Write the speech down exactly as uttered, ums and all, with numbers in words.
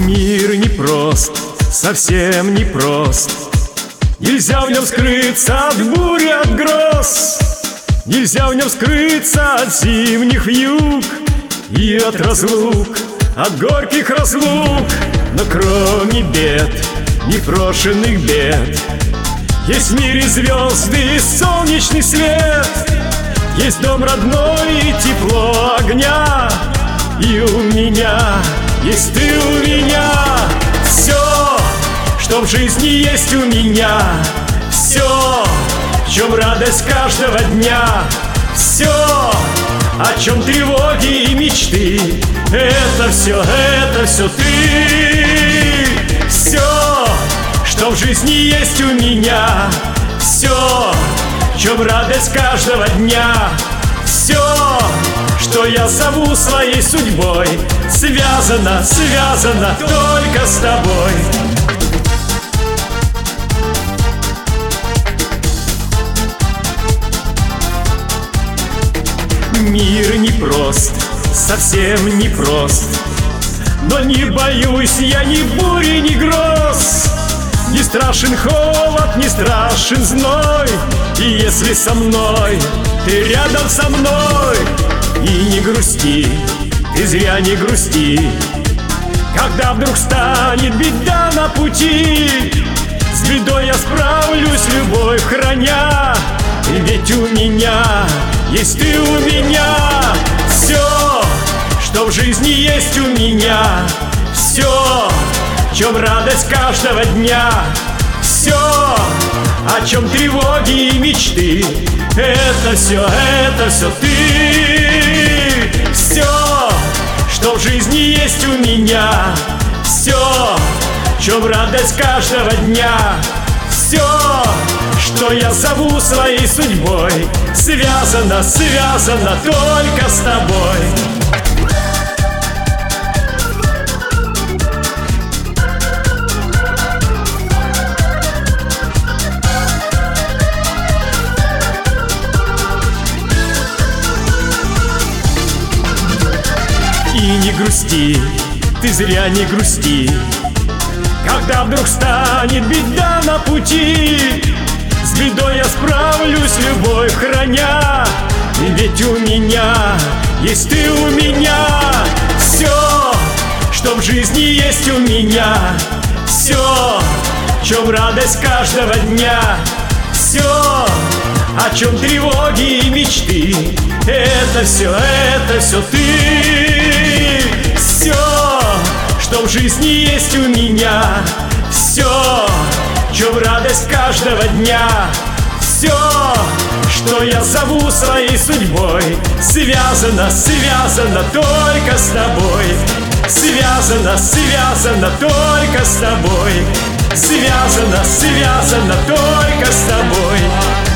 Мир непрост, совсем непрост. Нельзя в нем скрыться от бури, от гроз. Нельзя в нем скрыться от зимних вьюг и от разлук, от горьких разлук. Но кроме бед, непрошенных бед, есть в мире звезды и солнечный свет. Есть дом родной и тепло огня. И у меня есть ты у меня. Все, что в жизни есть у меня. Все, в чем радость каждого дня. Все, о чем тревоги и мечты. Это все, это все ты. Все, что в жизни есть у меня. Все, в чем радость каждого дня. Все, что я зову своей судьбой, связано, связано только с тобой. Мир непрост, совсем непрост. Но не боюсь я ни бури, ни гроз. Не страшен холод, не страшен зной. И если со мной, ты рядом со мной. И не грусти, ты зря не грусти, когда вдруг станет беда на пути. С бедой я справлюсь, любовь храня. Ведь у меня есть ты у меня. Все, что в жизни есть у меня. Все, в чем радость каждого дня. Все, о чем тревоги и мечты. Это все, это все ты. Все, что в жизни есть у меня. Все, в чем радость каждого дня. Все, что я зову своей судьбой, связано, связано только с тобой. И не грусти, ты зря не грусти, когда вдруг станет беда на пути. С бедой я справлюсь, любовь храня. Ведь у меня есть ты у меня. Все, что в жизни есть у меня. Все, в чем радость каждого дня. Все, о чем тревоги и мечты. Это все, это все ты. Все, что в жизни есть у меня. Все, в чем радость каждого дня. Все, что я зову своей судьбой, связано, связано только с тобой. Связано, связано только с тобой. Связано, связано только с тобой.